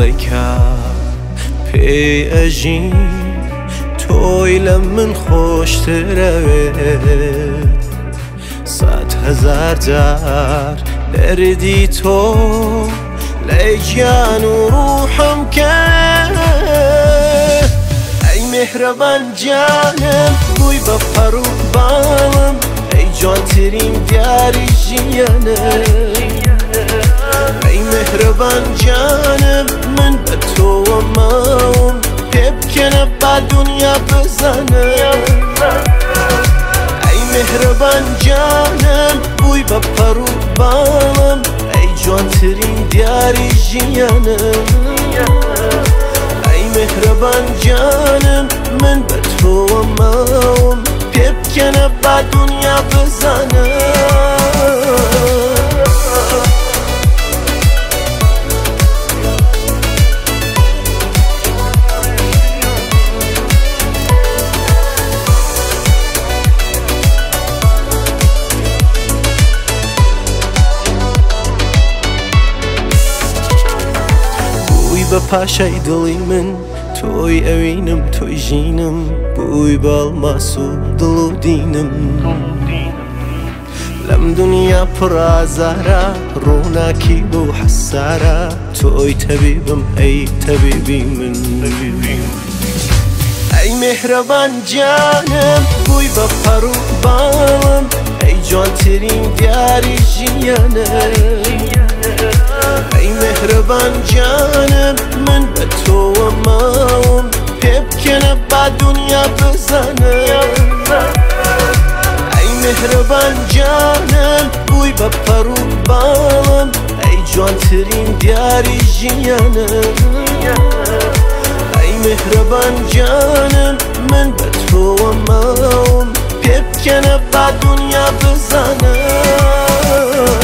دڵێکە پێی ئەژین تۆی لە من خۆشترەوێت 100,000 جار دەردی تۆ لە گیان و ڕوحم کرد ئەی میهرەبان جانم بووی بە پەڕ و باڵم ئەی جوانترین دیاری ژیانم ئەی میهرەبان جانم من بە تۆوە ماوم پێ بکەنە با دونیا بزانم ئەی میهرەبان جانم بووی بە پەڕ و باڵم ئەی جوانترین دیاری ژیانم ئەی میهرەبان جانم من بە تۆوە ماوم پێ بکەنە با دونیا بزانم بە پاشای دڵی من تۆی ئەوینم تۆی ژینم بووی باڵماس و دڵ و دینم لەم دنیا پڕازارە ڕووناکی بۆ حەسارە تۆی تەبیبم ئەی تەبیبی من ئەی میهرەبان جانم بووی بە پەڕ و باڵم ئەی جوانترین دیاری ژیانم ئەی میهرەبان جانم من بە تۆوە ماوم پێ بکەنە با دونیا بزانم ئەی میهرەبان جانم بووی بە پەڕ و باڵم ئەی جوانترین دیاری ژیانم ئەی میهرەبان جانم من بە تۆوە ماوم پێ بکەنە با دونیا بزانم